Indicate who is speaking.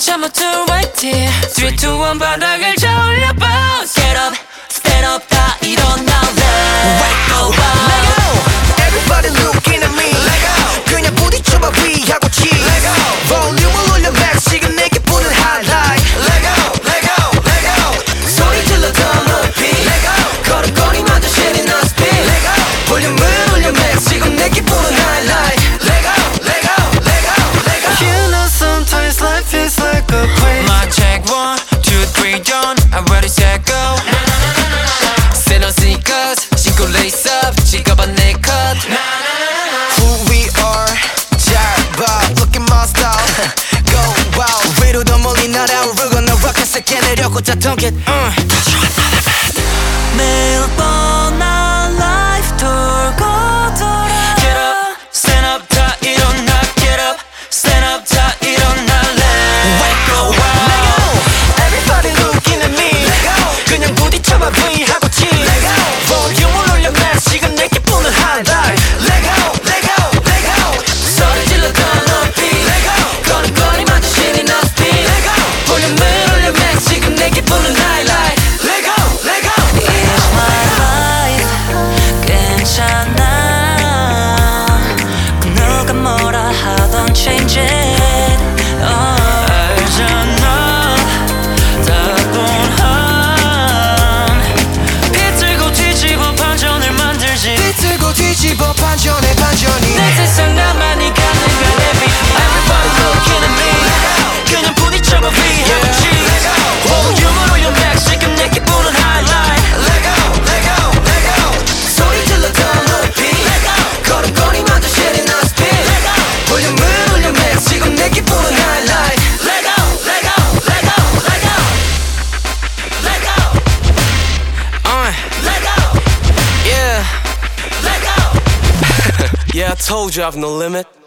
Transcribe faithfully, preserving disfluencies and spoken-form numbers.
Speaker 1: 처음부터 화이팅 three, two, one 바닥을 저올려 bounce Get up, stand up 다 일어날래
Speaker 2: Wake up, let go Everybody looking at me Let go 그냥 부딪혀봐 위하고 치 Let go 볼륨을 올려 max 지금 내게 부는 highlight Let go, let go, let go 소리 질러 더 높이 Let go 걸음걸이마저 신이 나 speed Let go 볼륨을 올려 max 지금 내게 부는 highlight Let go, let go, let go, let go
Speaker 3: You know sometimes life is like a play.
Speaker 1: My check one, two, three, done I'm ready, set, go Set on sneakers 신고 lace up 찍어봐 내 cut
Speaker 2: Who we are 잘 봐 Look at my style Go wow 위로 더 멀리 날아오르고 나 rocket 세게 내려꽂아 Don't get uh.
Speaker 1: 매일 뻔한 life 돌고 돌아 Get up, stand up 다 일어나 Get up, stand up 다 일어날래
Speaker 2: Wake up, let go Everybody looking at me Let go 그냥 부딪혀봐 V하고 치 Let go 볼륨을 올려 max 지금 내게 부는 highlight Let go, let go, let go
Speaker 1: 소리 질러 더 높이
Speaker 2: Let go
Speaker 1: 걸음걸이마저 신이 나 speed
Speaker 2: Let go
Speaker 1: 볼륨을 올려 max 지금 내게 부는 highlight
Speaker 2: Let go, let go
Speaker 1: It's my life 괜찮아 누가 뭐라 하던 change it oh, 알잖아 다본한 비틀고 뒤집어 반전을 만들지
Speaker 2: 비틀고 뒤집어 반전에 반전이
Speaker 1: 내 세상 나만이 가능한 everything Everybody looking at me 그냥 부딪혀봐 위하고 치 볼륨을 올려 max 지금 내게 부는 highlight
Speaker 2: Let go, let go, let go 소리 질러 더 높이 Let go 걸음걸이마저 신이 나 speed Let go 볼륨을 올려 max 지금 내게 부는 highlight
Speaker 1: Let go, let go, let go, let go Let go,
Speaker 2: uh,
Speaker 1: let go,
Speaker 2: Yeah,
Speaker 1: let go
Speaker 2: yeah I told you I have no limit